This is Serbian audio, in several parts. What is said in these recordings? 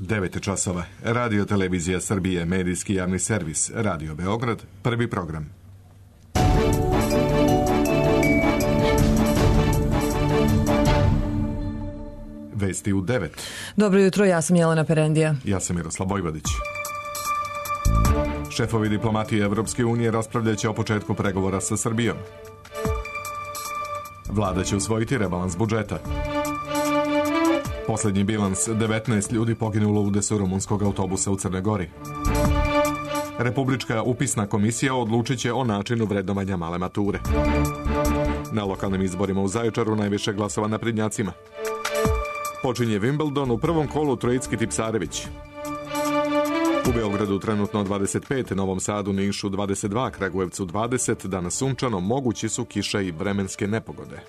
9 časova. Radio Televizija Srbije, medijski javni servis, Radio Beograd, prvi program. Vesti u 9. Dobro jutro, ja sam Jelena Perendija. Ja sam Miroslav Vojvodić. Šefovi diplomatije Evropske unije raspravljaće o početku pregovora sa Srbijom. Vlada će usvojiti rebalans budžeta. Poslednji bilans, 19 ljudi poginulo u udesu rumunskog autobusa u Crnoj Gori. Republička upisna komisija odlučit će o načinu vrednovanja male mature. Na lokalnim izborima u Zaječaru najviše glasova naprednjacima. Počinje Wimbledon, u prvom kolu Troicki Tipsarević. U Beogradu trenutno 25, Novom Sadu, Nišu 22, Kragujevcu 20, danas sunčano, mogući su kiša i vremenske nepogode.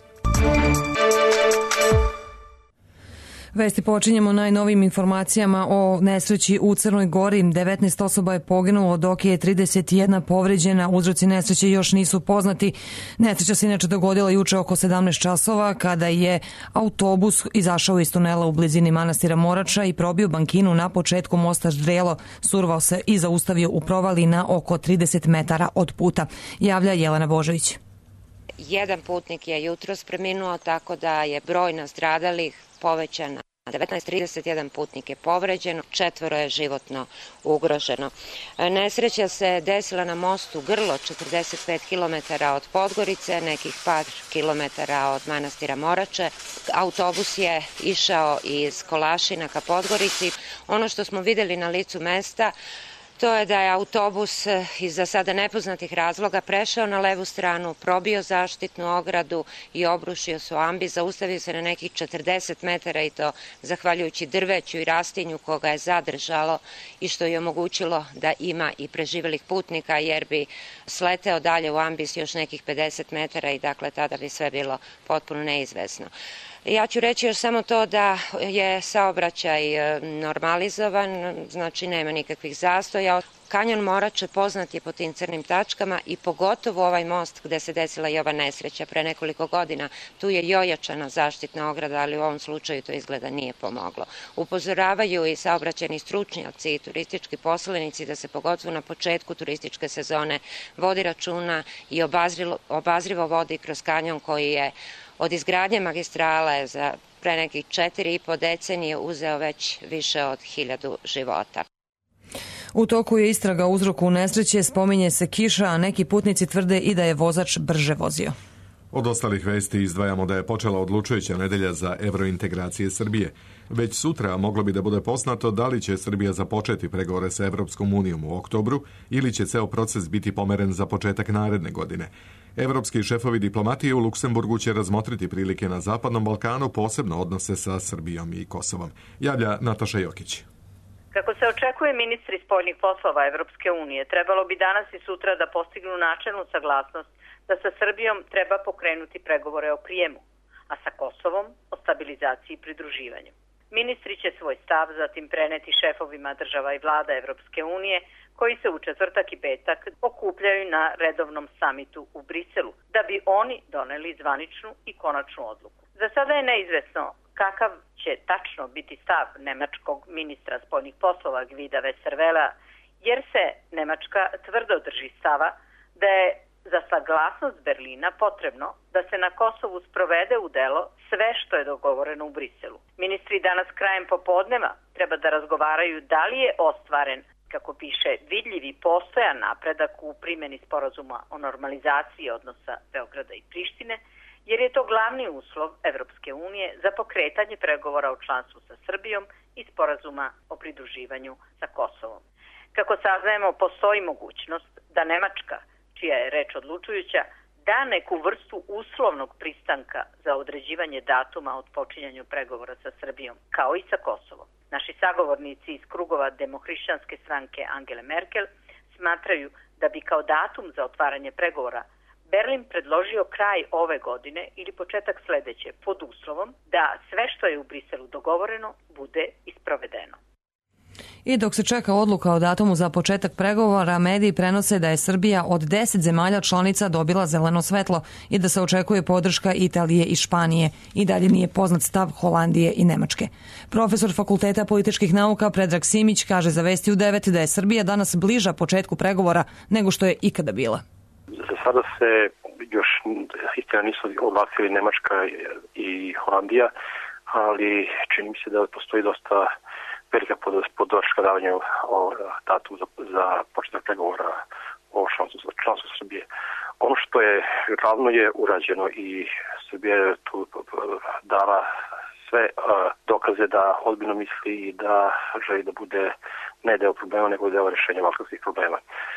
Vesti počinjemo najnovijim informacijama o nesreći u Crnoj Gori. 19 osoba je poginulo, dok je 31 povređena. Uzroci nesreće još nisu poznati. Nesreća se inače dogodila juče oko 17 časova kada je autobus izašao iz tunela u blizini manastira Morača i probio bankinu na početku mosta Ždrelo. Survao se i zaustavio u provali na oko 30 metara od puta. Javlja Jelena Božović. Jedan putnik je jutros preminuo, tako da je broj nastradalih povećan na 19, 31 putnik je povređeno, 4 je životno ugroženo. Nesreća se desila na mostu Grlo, 45 km od Podgorice, nekih par kilometara od manastira Morače. Autobus je išao iz Kolašina ka Podgorici. Ono što smo videli na licu mesta, to je da je autobus iz za sada nepoznatih razloga prešao na levu stranu, probio zaštitnu ogradu i obrušio se u ambi, zaustavio se na nekih 40 metara i to zahvaljujući drveću i rastinju koga je zadržalo i što je omogućilo da ima i preživelih putnika, jer bi sleteo dalje u ambis još nekih 50 metara i dakle tada bi sve bilo potpuno neizvesno. Ja ću reći još samo to da je saobraćaj normalizovan, znači nema nikakvih zastoja. Kanjon Morače poznat je po tim crnim tačkama i pogotovo ovaj most gde se desila i ova nesreća pre nekoliko godina. Tu je i ojačana zaštitna ograda, ali u ovom slučaju to izgleda nije pomoglo. Upozoravaju i saobraćajni stručnjaci i turistički poslanici da se pogotovo na početku turističke sezone vodi računa i obazrivo vodi kroz kanjon koji je od izgradnje magistrale za pre nekih 4,5 decenije uzeo već više od 1000 života. U toku je istraga o uzroku nesreće, spominje se kiša, a neki putnici tvrde i da je vozač brže vozio. Od ostalih vesti izdvajamo da je počela odlučujuća nedelja za evrointegracije Srbije. Već sutra moglo bi da bude poznato da li će Srbija započeti pregovore sa Evropskom unijom u oktobru ili će ceo proces biti pomeren za početak naredne godine. Evropski šefovi diplomatije u Luksemburgu će razmotriti prilike na Zapadnom Balkanu, posebno odnose sa Srbijom i Kosovom. Javlja Nataša Jokić. Kako se očekuje, ministri spoljnih poslova Evropske unije trebalo bi danas i sutra da postignu načelnu saglasnost da sa Srbijom treba pokrenuti pregovore o prijemu, a sa Kosovom o stabilizaciji i pridruživanju. Ministri će svoj stav zatim preneti šefovima država i vlada Evropske unije, koji se u četvrtak i petak okupljaju na redovnom samitu u Briselu, da bi oni doneli zvaničnu i konačnu odluku. Za sada je neizvesno kakav će tačno biti stav nemačkog ministra spoljnih poslova Gvida Westerwela, jer se Nemačka tvrdo drži stava da je za saglasnost Berlina potrebno da se na Kosovu sprovede u delo sve što je dogovoreno u Briselu. Ministri danas krajem popodneva treba da razgovaraju da li je ostvaren, kako piše, vidljiv i postojan napredak u primjeni sporazuma o normalizaciji odnosa Beograda i Prištine, jer je to glavni uslov Evropske unije za pokretanje pregovora o članstvu sa Srbijom i sporazuma o pridruživanju sa Kosovom. Kako saznajemo, postoji mogućnost da Nemačka, čija je reč odlučujuća, da neku vrstu uslovnog pristanka za određivanje datuma od počinjanju pregovora sa Srbijom, kao i sa Kosovom. Naši sagovornici iz krugova demohrišćanske stranke Angele Merkel smatraju da bi kao datum za otvaranje pregovora Berlin predložio kraj ove godine ili početak sledeće, pod uslovom da sve što je u Briselu dogovoreno bude isprovedeno. I dok se čeka odluka o datumu za početak pregovora, mediji prenose da je Srbija od 10 zemalja članica dobila zeleno svetlo i da se očekuje podrška Italije i Španije. I dalje nije poznat stav Holandije i Nemačke. Profesor Fakulteta političkih nauka Predrag Simić kaže za Vesti u 9 da je Srbija danas bliža početku pregovora nego što je ikada bila. Za sada se još istina nisu oglasili Nemačka i Holandija, ali čini mi se da postoji dosta velika podrška davanju datumu za početak pregovora o članstvu Srbije. Ono što je glavno je urađeno i Srbija je tu dala sve dokaze da ozbiljno misli i da želi da bude ne deo problema, nego deo rješenja balkanskih problema.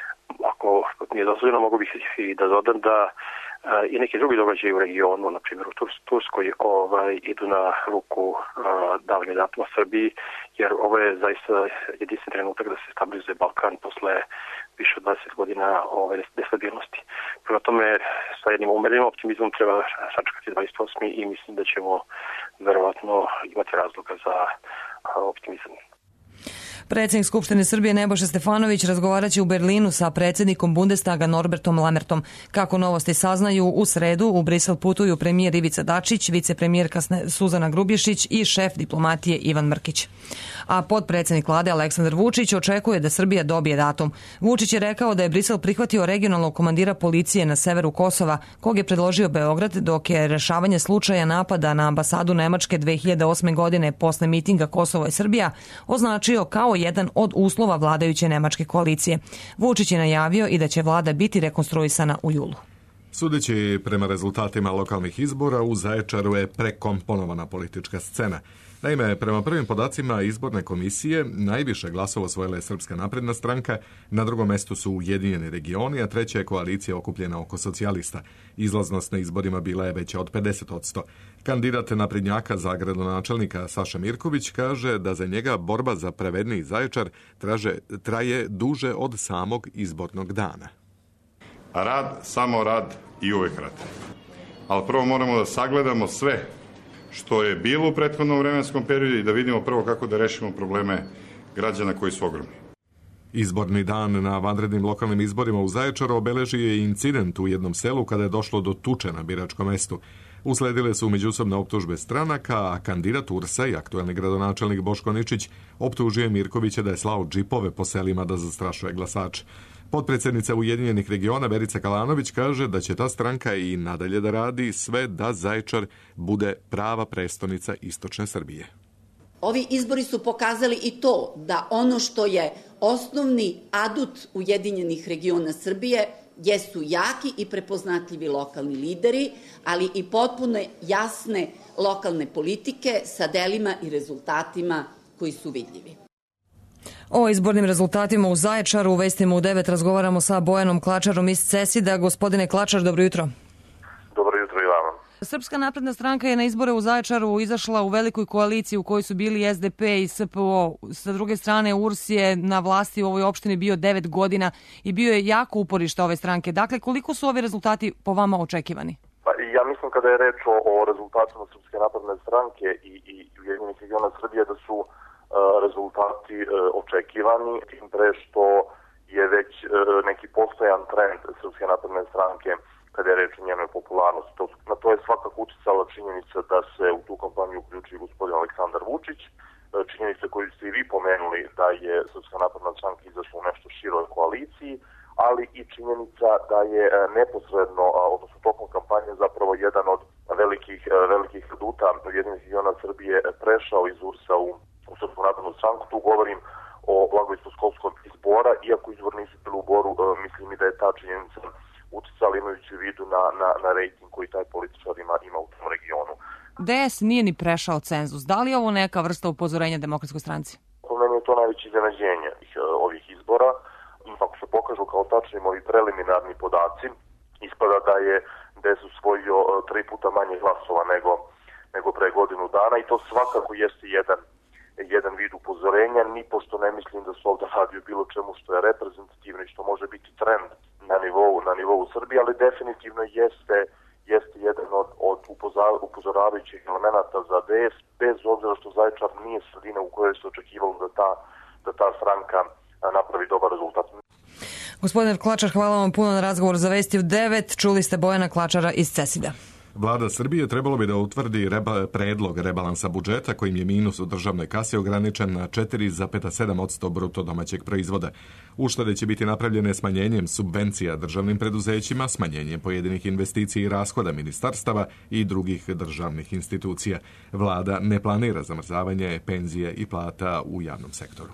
Ako mi je dozvoljeno, mogu bih i da dodam da i neki drugi događaji u regionu, na primjer u Turskoj, idu na ruku davanja datuma Srbiji, jer ovo je zaista jedinstven trenutak da se stabilizuje Balkan posle više od 20 godina nestabilnosti. Prema tome, sa jednim umerenim optimizmom treba sačekati 28. i mislim da ćemo verovatno imati razloga za optimizam. Predsjednik Skupštine Srbije Nebojša Stefanović razgovaraće u Berlinu sa predsjednikom Bundestaga Norbertom Lammertom. Kako Novosti saznaju, u sredu u Brisel putuju premijer Ivica Dačić, vicepremijerka Suzana Grubješić i šef diplomatije Ivan Mrkić. A potpredsjednik vlade Aleksandar Vučić očekuje da Srbija dobije datum. Vučić je rekao da je Brisel prihvatio regionalnog komandira policije na severu Kosova, kog je predložio Beograd, dok je rešavanje slučaja napada na ambasadu Nemačke 2008. godine posle mitinga Kosovo i Srbija označio kao jedan od uslova vladajuće nemačke koalicije. Vučić je najavio i da će vlada biti rekonstruisana u julu. Sudeći prema rezultatima lokalnih izbora, u Zaječaru je prekomponovana politička scena. Naime, prema prvim podacima izborne komisije, najviše glasova osvojila je Srpska napredna stranka, na drugom mestu su Ujedinjeni regioni, a treća je koalicija okupljena oko socijalista. Izlaznost na izborima bila je veća od 50%. Kandidat naprednjaka za gradonačelnika Saša Mirković kaže da za njega borba za pravedniji Zaječar traje duže od samog izbornog dana. Rad, samo rad i uvek rad. Ali prvo moramo da sagledamo sve što je bilo u prethodnom vremenskom periodu i da vidimo prvo kako da rešimo probleme građana koji su ogromni. Izborni dan na vanrednim lokalnim izborima u Zaječaru obeležio je incident u jednom selu kada je došlo do tuče na biračkom mestu. Usledile su međusobne optužbe stranaka, a kandidat URS-a i aktuelni gradonačelnik Boško Ničić optužuje Mirkovića da je slao džipove po selima da zastrašuje glasače. Potpredsjednica Ujedinjenih regiona Verica Kalanović kaže da će ta stranka i nadalje da radi sve da Zaječar bude prava prestonica istočne Srbije. Ovi izbori su pokazali i to da ono što je osnovni adut Ujedinjenih regiona Srbije jesu jaki i prepoznatljivi lokalni lideri, ali i potpuno jasne lokalne politike sa delima i rezultatima koji su vidljivi. O izbornim rezultatima u Zaječaru u Vestima u 9 razgovaramo sa Bojanom Klačarom iz CESID-a. Gospodine Klačar, dobro jutro. Dobro jutro i vama. Srpska napredna stranka je na izbore u Zaječaru izašla u velikoj koaliciji u kojoj su bili SDP i SPO. Sa druge strane, URS je na vlasti u ovoj opštini bio 9 godina i bio je jako uporište ove stranke. Dakle, koliko su ovi rezultati po vama očekivani? Ja mislim kada je reč o rezultatima Srpske napredne stranke i Ujedinjenih regiona Srbije da su rezultati očekivani, tim pre što je već neki postojan trend Srpske napredne stranke kada je reč o njenoj popularnosti. Na to je svakako uticala činjenica da se u tu kampanju uključio gospodin Aleksandar Vučić, činjenica koju ste i vi pomenuli da je Srpska napredna stranka izašla u nešto široj koaliciji, ali i činjenica da je neposredno, odnosno tokom kampanje zapravo jedan od velikih aduta Ujedinjenih regiona Srbije prešao iz URS-a u Srpsku naprednu stranku. Tu govorim o Blagoistoškolskom izbora, iako izbor nisu bili u Boru, mislim i da je ta činjenica uticala imajući u vidu na rejting koji taj političar ima u tom regionu. DS nije ni prešao cenzus. Da li je ovo neka vrsta upozorenja Demokratskoj stranci? Po meni je to najveće iznenađenje ovih izbora. Ako se pokažu kao tačnim ovi preliminarni podaci, ispada da je DS usvojio 3 puta manje glasova nego pre godinu dana i to svakako jeste jedan vid upozorenja, ni pošto ne mislim da se ovdje radi o bilo čemu što je reprezentativno i što može biti trend na nivou Srbije, ali definitivno jeste jedan od upozoravajućih elemenata za DS, bez obzira što Zaječar nije sredina u kojoj se očekivalo da ta da ta stranka napravi dobar rezultat. Gospodine Klačar, hvala vam puno na razgovor za Vesti u 9. Čuli ste Bojana Klačara iz CESID-a. Vlada Srbije trebalo bi da utvrdi predlog rebalansa budžeta kojim je minus u državnoj kasi ograničen na 4,7% bruto domaćeg proizvoda. Uštede će biti napravljene smanjenjem subvencija državnim preduzećima, smanjenjem pojedinih investicija i rashoda ministarstava i drugih državnih institucija. Vlada ne planira zamrzavanje penzije i plata u javnom sektoru.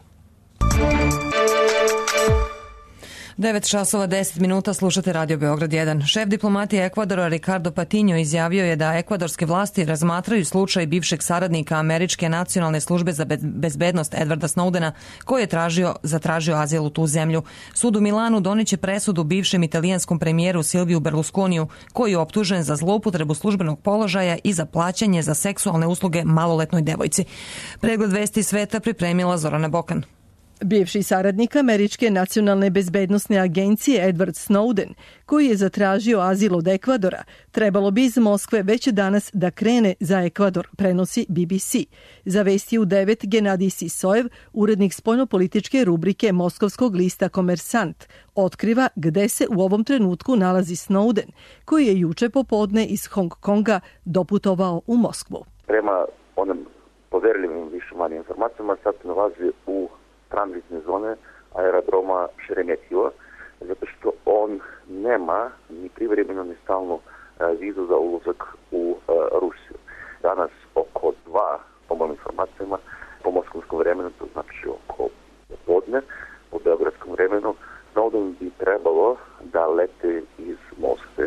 9 časova 10 minuta, slušate Radio Beograd 1. Šef diplomatije Ekvadora Ricardo Patiño izjavio je da ekvadorske vlasti razmatraju slučaj bivšeg saradnika Američke nacionalne službe za bezbednost Edwarda Snowdena, koji je zatražio azil u tu zemlju. Sud u Milanu doniće presudu bivšem italijanskom premijeru Silviju Berlusconiju, koji je optužen za zloupotrebu službenog položaja i za plaćanje za seksualne usluge maloletnoj devojci. Pregled vesti sveta pripremila Zorana Bokan. Bivši saradnik Američke nacionalne bezbednosne agencije Edward Snowden, koji je zatražio azil od Ekvadora, trebalo bi iz Moskve već danas da krene za Ekvador, prenosi BBC. Za Vesti u 9 Genadij Sisojev, urednik spoljnopolitičke rubrike moskovskog lista Komersant, otkriva gde se u ovom trenutku nalazi Snowden, koji je juče popodne iz Hong Konga doputovao u Moskvu. Prema onim poverljivim više manje informacijama sad se nalazi u tranzitne zone aerodroma Šeremetjeva, zato što on nema ni privremeno ni stalnu vizu za ulazak u Rusiju. Danas oko 2, po mojim informacijama, po moskovskom vremenu, to znači oko podne, po beogradskom vremenu, Snowden bi trebalo da lete iz Moskve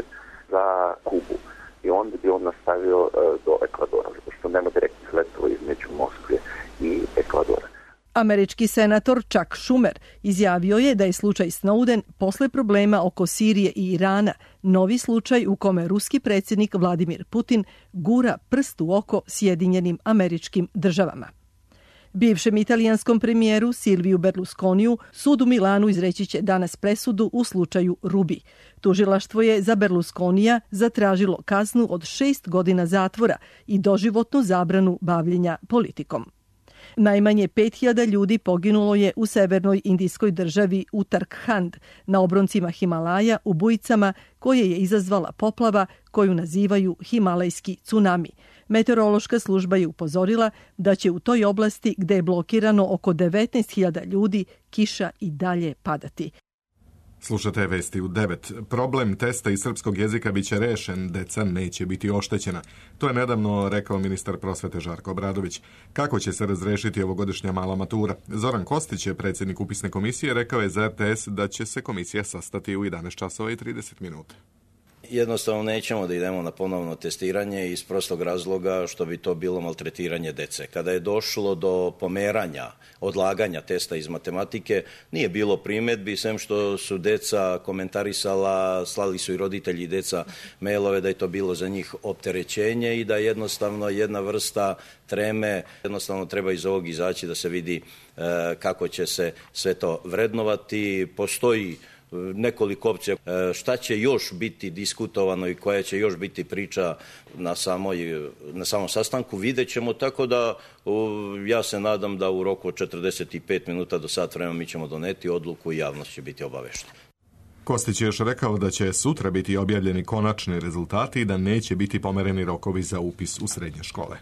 za Kubu. I onda bi on nastavio do Ekvadora, zato što nema direktnih letova između Moskve i Ekvadora. Američki senator Chuck Schumer izjavio je da je slučaj Snowden posle problema oko Sirije i Irana novi slučaj u kome ruski predsjednik Vladimir Putin gura prst u oko Sjedinjenim Američkim Državama. Bivšem italijanskom premijeru Silviju Berlusconiju sud u Milanu izreći će danas presudu u slučaju Rubi. Tužilaštvo je za Berlusconija zatražilo kaznu od 6 godina zatvora i doživotnu zabranu bavljenja politikom. Najmanje 5000 ljudi poginulo je u severnoj indijskoj državi Uttarakhand na obroncima Himalaja u bujicama koje je izazvala poplava koju nazivaju himalajski tsunami. Meteorološka služba je upozorila da će u toj oblasti gde je blokirano oko 19.000 ljudi kiša i dalje padati. Slušate Vesti u 9. Problem testa iz srpskog jezika biće rešen, deca neće biti oštećena. To je nedavno rekao ministar prosvete Žarko Obradović. Kako će se razrešiti ovogodišnja mala matura? Zoran Kostić je predsjednik upisne komisije, rekao je za RTS da će se komisija sastati u 11 časova i 30 minuta. Jednostavno nećemo da idemo na ponovno testiranje iz prostog razloga što bi to bilo maltretiranje dece. Kada je došlo do pomeranja, odlaganja testa iz matematike, nije bilo primedbi, sem što su deca komentarisala, slali su i roditelji i deca mailove da je to bilo za njih opterećenje i da jednostavno jedna vrsta treme, jednostavno treba iz ovog izaći da se vidi kako će se sve to vrednovati. Postoji nekoliko opcija šta će još biti diskutovano i koja će još biti priča na samom sastanku, vidjet ćemo, tako da ja se nadam da u roku od 45 minuta do sat vremena mi ćemo doneti odluku i javnost će biti obaveštena. Kostić je još rekao da će sutra biti objavljeni konačni rezultati i da neće biti pomereni rokovi za upis u srednje škole.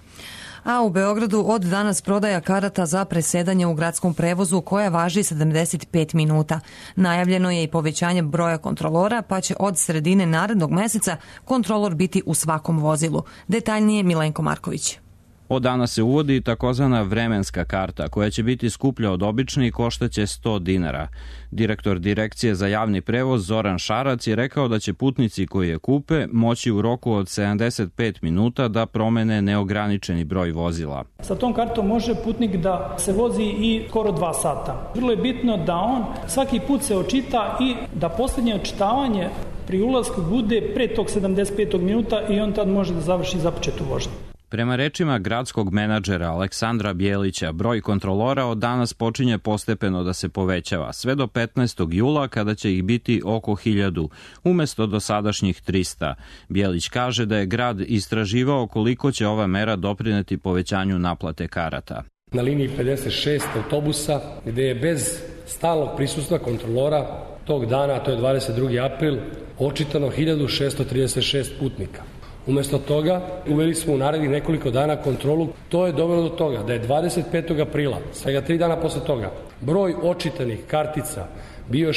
A u Beogradu od danas prodaja karata za presedanje u gradskom prevozu koja važi 75 minuta. Najavljeno je i povećanje broja kontrolora, pa će od sredine narednog meseca kontrolor biti u svakom vozilu. Detaljnije Milenko Marković. Od danas se uvodi takozvana vremenska karta, koja će biti skuplja od obične i koštaće 100 dinara. Direktor Direkcije za javni prevoz Zoran Šarac je rekao da će putnici koji je kupe moći u roku od 75 minuta da promene neograničeni broj vozila. Sa tom kartom može putnik da se vozi i skoro 2 sata. Vrlo je bitno da on svaki put se očita i da posljednje očitavanje pri ulasku bude pre tog 75. minuta i on tad može da završi započetu vožnju. Prema rečima gradskog menadžera Aleksandra Bjelića, broj kontrolora od danas počinje postepeno da se povećava, sve do 15. jula kada će ih biti oko 1000, umesto dosadašnjih 300. Bjelić kaže da je grad istraživao koliko će ova mera doprineti povećanju naplate karata. Na liniji 56 autobusa, gde je bez stalnog prisustva kontrolora tog dana, a to je 22. april, očitano 1636 putnika. Umesto toga, uveli smo u narednih nekoliko dana kontrolu. To je dovelo do toga da je 25. aprila, svega 3 dana posle toga, broj očitanih kartica bio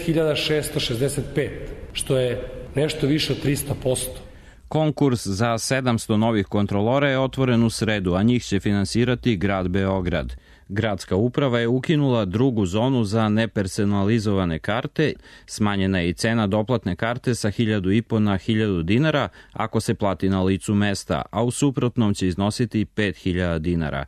6665, što je nešto više od 300%. Konkurs za 700 novih kontrolora je otvoren u sredu, a njih će finansirati grad Beograd. Gradska uprava je ukinula drugu zonu za nepersonalizovane karte, smanjena je i cena doplatne karte sa 1.500 na 1.000 dinara ako se plati na licu mesta, a u suprotnom će iznositi 5.000 dinara.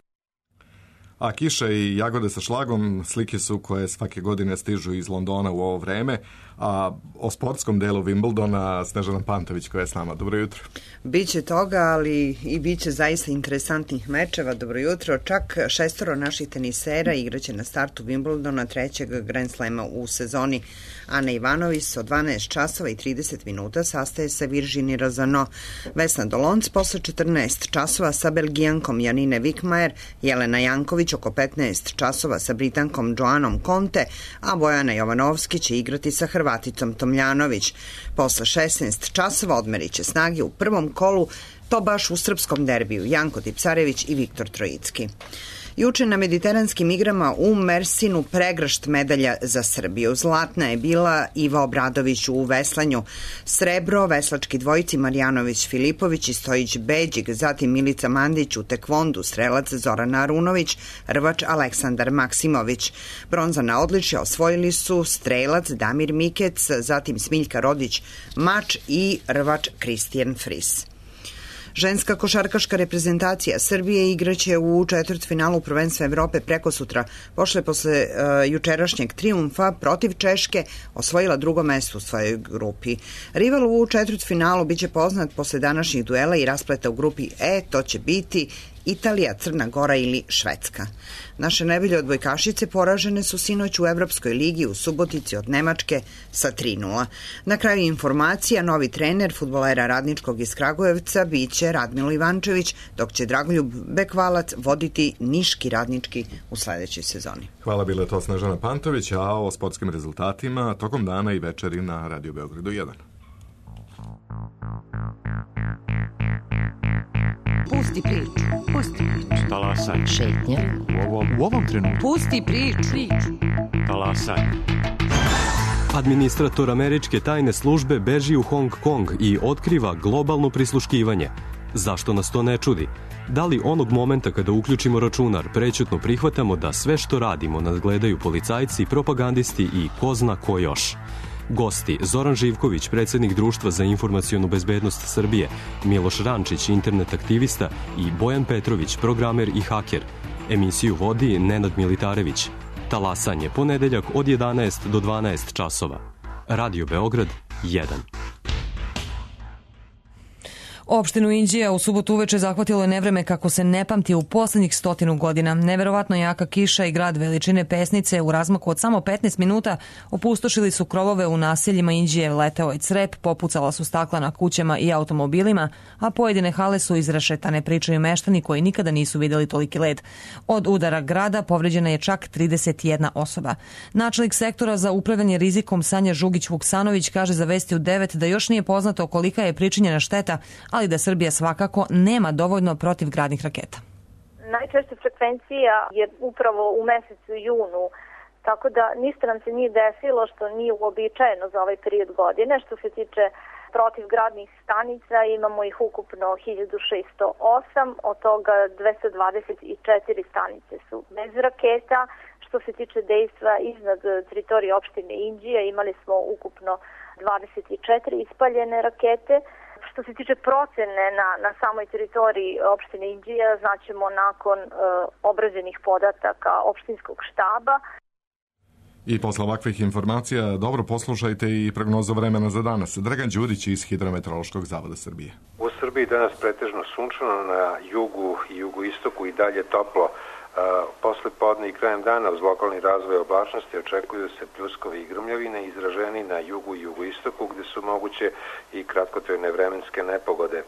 A kiša i jagode sa šlagom slike su koje svake godine stižu iz Londona u ovo vreme, a o sportskom delu Wimbledona Snežana Pantović koja je s nama. Dobro jutro. Biće toga, ali i biće zaista interesantnih mečeva. Dobro jutro. Čak 6 naših tenisera igraće na startu Wimbledona, 3. Grand Slema u sezoni. Ana Ivanović od 12 časova i 30 minuta sastaje se Virginie Rozano. Vesna Dolonc posle 14 časova sa Belgijankom Janine Vikmajer, Jelena Janković oko 15 časova sa Britankom Joanom Conte, a Bojana Jovanovski će igrati sa Hrvaticom Tomljanović. Posle 16 časova odmerit će snage u prvom kolu, to baš u srpskom derbiju, Janko Tipsarević i Viktor Trojicki. Juče na mediteranskim igrama u Mersinu pregršt medalja za Srbiju. Zlatna je bila Iva Obradović u veslanju, srebro veslački dvojici Marjanović Filipović i Stojić Beđik, zatim Milica Mandić u tekvondu, strelac Zorana Arunović, rvač Aleksandar Maksimović. Bronzana odličja osvojili su strelac Damir Mikec, zatim Smiljka Rodić mač i rvač Kristijan Fris. Ženska košarkaška reprezentacija Srbije igraće u četvrtfinalu prvenstva Evrope prekosutra. Posle jučerašnjeg trijumfa protiv Češke osvojila drugo mesto u svojoj grupi. Rival u četvrtfinalu biće poznat posle današnjih duela i raspleta u grupi E, to će biti Italija, Crna Gora ili Švedska. Naše najbolje odbojkašice poražene su sinoć u Evropskoj ligi u Subotici od Nemačke sa 3:0. Na kraju informacija, novi trener fudbalera Radničkog iz Kragujevca biće Radmilo Ivančević, dok će Dragoljub Bekvalac voditi Niški Radnički u sledećoj sezoni. Hvala, bila je to Snežana Pantović, a o sportskim rezultatima tokom dana i večeri na Radio Beogradu 1. Pusti priču, pusti priču. Talasaj. Šetnja. U ovom trenutku. Pusti priču. Talasaj. Administrator američke tajne službe beži u Hong Kong i otkriva globalno prisluškivanje. Zašto nas to ne čudi? Da li onog momenta kada uključimo računar prećutno prihvatamo da sve što radimo nadgledaju policajci, propagandisti i ko zna ko još? Gosti Zoran Živković, predsjednik Društva za informacionu bezbednost Srbije, Miloš Rančić, internet aktivista i Bojan Petrović, programer i haker. Emisiju vodi Nenad Militarević. Talasanje ponedeljak od 11 do 12 časova. Radio Beograd 1. Opštinu Inđija u subotu uveče zahvatilo je nevreme kako se ne pamti u poslednjih 100 godina. Neverovatno jaka kiša i grad veličine Pesnice u razmaku od samo 15 minuta opustošili su krovove u naseljima Inđije, leteo je crep, popucala su stakla na kućama i automobilima, a pojedine hale su izrešetane, pričaju meštani koji nikada nisu videli toliki led. Od udara grada povređena je čak 31 osoba. Načelnik sektora za upravljanje rizikom Sanja Žugić-Vuksanović kaže za Vesti u 9 da još nije poznato kolika je pričinjena šteta, ali da Srbija svakako nema dovoljno protivgradnih raketa. Najčešća frekvencija je upravo u mesecu junu, tako da ništa nam se nije desilo što nije uobičajeno za ovaj period godine. Što se tiče protivgradnih stanica, imamo ih ukupno 1608, od toga 224 stanice su bez raketa. Što se tiče dejstva iznad teritorije opštine Inđija, imali smo ukupno 24 ispaljene rakete. Što se tiče procene na samoj teritoriji opštine Inđija, znaćemo nakon obrađenih podataka opštinskog štaba. I posle ovakvih informacija dobro poslušajte i prognozu vremena za danas. Dragan Đurić iz Hidrometeorološkog zavoda Srbije. U Srbiji danas pretežno sunčano, na jugu i jugoistoku i dalje toplo. Posle podne i krajem dana uz lokalni razvoj oblačnosti očekuju se pljuskovi i grmljavine izraženi na jugu i jugoistoku gde su moguće i kratkotrajne vremenske nepogode.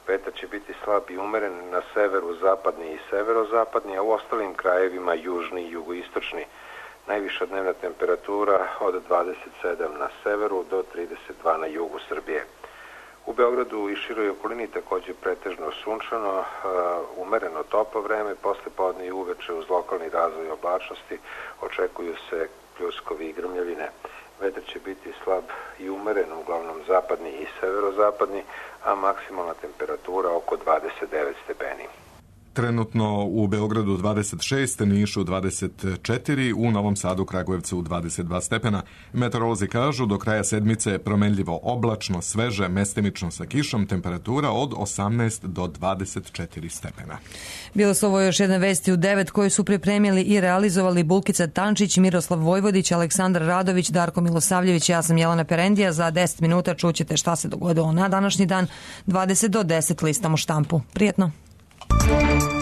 Vetar će biti slab i umeren na severu, zapadni i severozapadni, a u ostalim krajevima južni i jugoistočni. Najviša dnevna temperatura od 27 na severu do 32 na jugu Srbije. U Beogradu i široj okolini takođe pretežno sunčano, umereno toplo vreme, posle podne i uveče uz lokalni razvoj oblačnosti očekuju se pljuskovi i grmljavine. Vetar će biti slab i umeren, uglavnom zapadni i severozapadni, a maksimalna temperatura oko 29 stepeni. Trenutno u Beogradu 26, Nišu 24, u Novom Sadu, Kragujevcu 22 stepena. Meteorolozi kažu do kraja sedmice promenljivo oblačno, sveže, mestimično sa kišom, temperatura od 18 do 24 stepena. Bilo su ovo još jedne vesti u 9 koje su pripremili i realizovali Bulkica Tančić, Miroslav Vojvodić, Aleksandar Radović, Darko Milosavljević, ja sam Jelena Perendija. Za 10 minuta čućete šta se dogodilo na današnji dan. 20 do 10 listamo štampu. Prijetno!